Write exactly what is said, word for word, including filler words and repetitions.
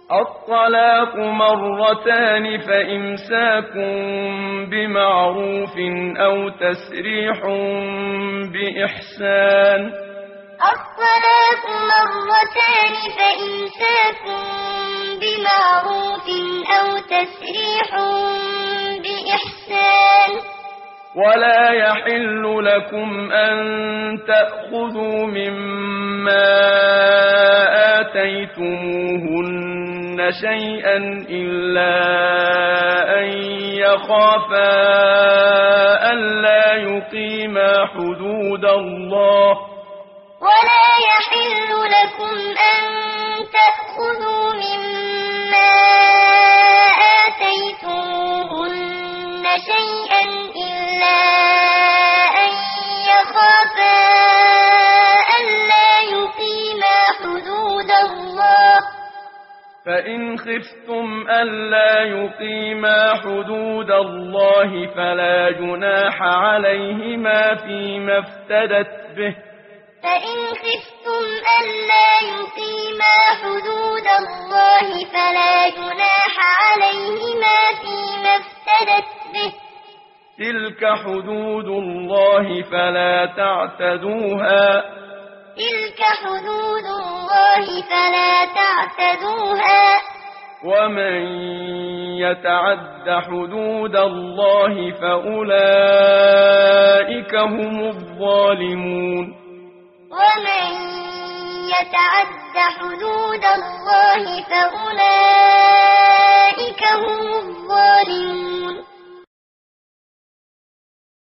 الطلاق مرتان فإمساك بمعروف أو تسريح بإحسان. الطلاق مرتان فإمساك بمعروف أو تسريح بإحسان. ولا يحل لكم أن تأخذوا مما آتيتموهن شيئا إلا أن يخافا ألا يقيما حدود الله. ولا يحل لكم أن تأخذوا مما آتيتموهن شيئا إلا أن يخافا ألا يقيما حدود الله. فإن خفتم ألا يقيما حدود الله فلا جناح عليهما فيما افتدت به. فإن خفتم ألا يقيما حدود الله فلا جناح عليهما فيما افتدت به. تلك حدود الله فلا تعتدوها. تلك حدود الله فلا تعتدوها. ومن يتعد حدود الله فأولئك هم الظالمون. ومن يتعد حدود الله فأولئك هم الظالمون.